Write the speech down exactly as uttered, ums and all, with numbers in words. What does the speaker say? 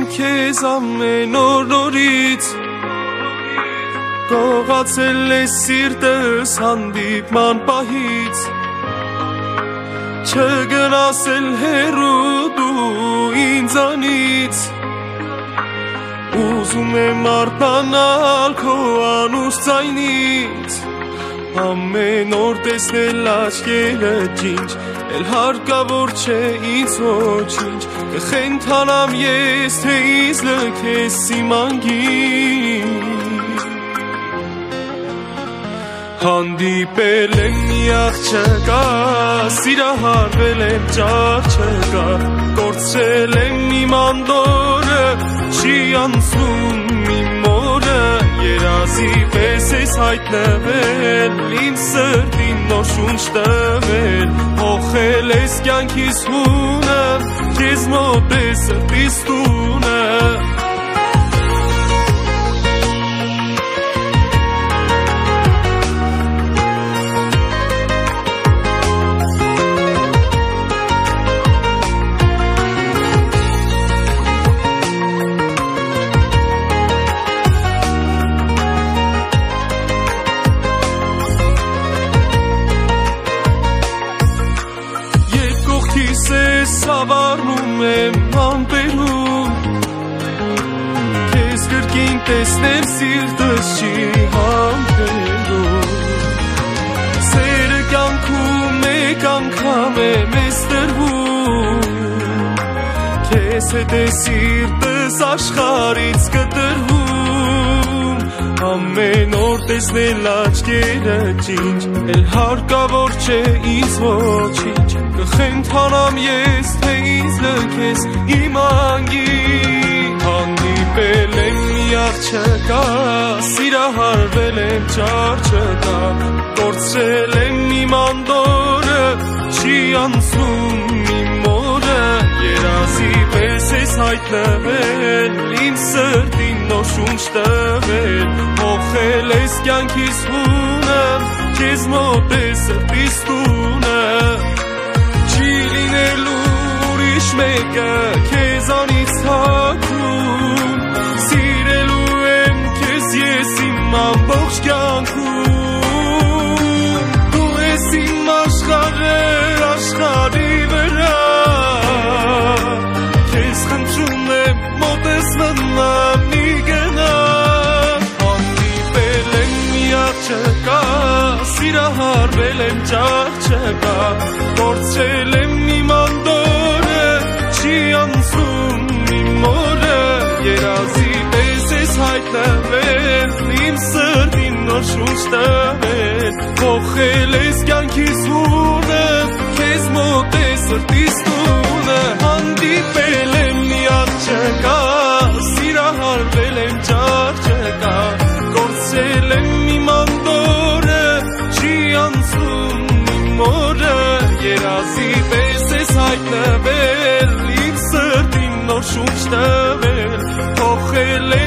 քեզ ամեն օր նորից Գողացել է սիրտս հանդիպման պահից Չգնաս էլ հեռու դու ինձանից Ուզում եմ արթնանալ քո անուշ ձայնից Ամեն օր տեսնել աչքերը ջինջ Էլ հարկավոր չէ ինձ ոչինչ Կխենթանամ ես թե ինձ լքես սիմանգին Հանդիպել եմ մի աղջկա Սիրահարվել եմ ճար չկա Կորցրել եմ իմ անդորը Չի անցնում իմ օրը Երազի պես ես հայտնվել Իմ սրտին նոր շունչ տվել Հոխել ես կյանքիս հունը Քեզ մոտ է սրտիս տունը Սավարնում եմ ամպերում Քեզ կրկին տեսնել սիրտս չի համբերում Սերը կյանքում մեկ անգամ է մեզ տրվում Քեզ հետ է սիրտս աշխարից կտրվում Ամեն օր տեսնել աչքերը ջինջ Էլ հարկավոր չէ ինձ ոչինչ Կխենթանամ ես թե ինձ լքես իմ անգին Հանդիպել եմ մի աղջկա Սիրահարվել եմ ճար չկա Կորցրել եմ իմ անդորը Չի անցնում իմ օրը Երազի պես ես հայտնվել Իմ սրտին նոր շունչ տվել Հոխել ես կյանքիս հունը Քեզ մոտ է սրտիս տունը Ուրիշ մեկը քեզանից հագում Սիրելու եմ քեզ ես իմ ամբողջ կյանքում Դու ես իմ աշխարհը աշխարհի վրա Քեզ խնդրում եմ մոտս մնա մի գնա Հանդիպել եմ մի աղջկա Սիրահարվել եմ ճար չկա Կորցրել եմ իմ անդորը Չի անցնում իմ օրը Երազի պես ես հայտնվել Իմ սրտին նոր շունչ տվել Հոխել ես կյանքիս հունը Քեզ մոտ է սրտիս տունը Հանդիպել եմ մի աղջկա Սիրահարվել եմ ճար չկա Կորցրել եմ իմ անդորը Չի անցնում իմ օրը Երազի պես ես հայտնվել Իմ սրտին նոր շունչ տվել Հոխել